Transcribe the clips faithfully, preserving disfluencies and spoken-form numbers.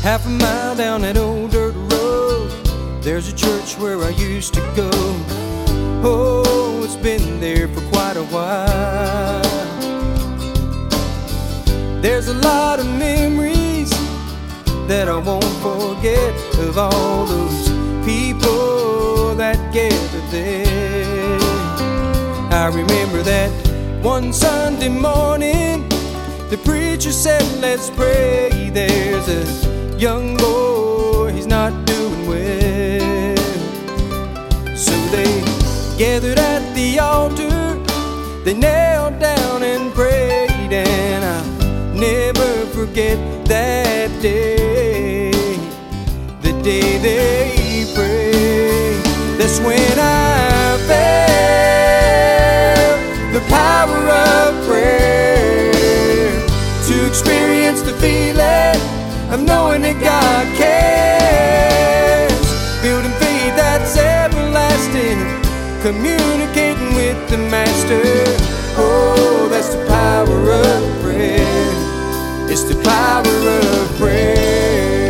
Half a mile down that old dirt road, there's a church where I used to go. Oh, it's been there for quite a while. There's a lot of memories that I won't forget, of all those people that gathered there. I remember that one Sunday morning, the preacher said, let's pray. There's a young boy, he's not doing well. So they gathered at the altar, they knelt down and prayed, and I'll never forget that day, the day they prayed. That's when I felt the power of prayer, to experience the feeling of knowing that God cares, building faith that's everlasting, communicating with the Master. Oh, that's the power of prayer. It's the power of prayer.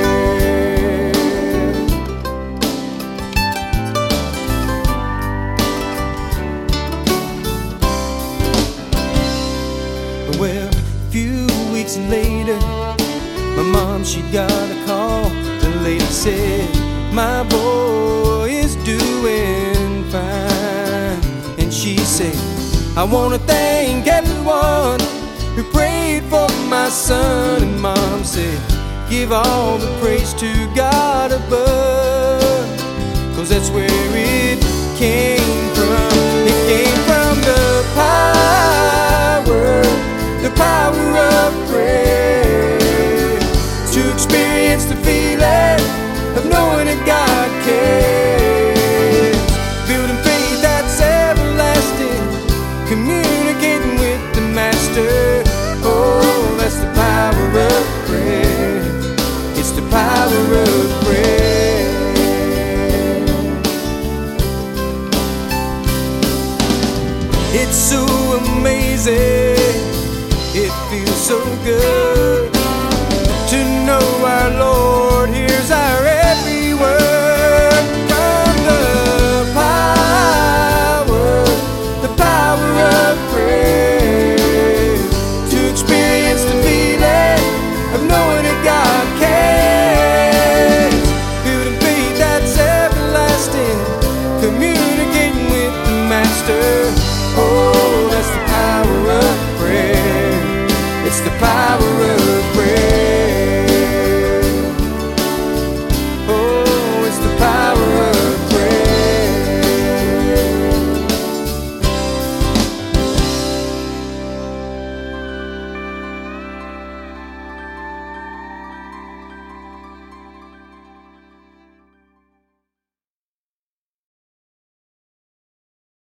Well, a few weeks later, my mom, she got a call. The lady said, my boy is doing fine. And she said, I want to thank everyone who prayed for my son. And Mom said, give all the praise to God above, 'cause that's where it came from. It came from the power, the power of prayer, to experience the feeling of knowing that God cares, building faith that's everlasting, communicating with the Master. Oh, that's the power of prayer. It's the power of prayer. It's so amazing, it feels so good to know our Lord hears our every word. From the power, the power of prayer, to experience the feeling of knowing that God cares, building faith that's everlasting, communicating with the Master. Oh, that's the power of prayer. It's the power of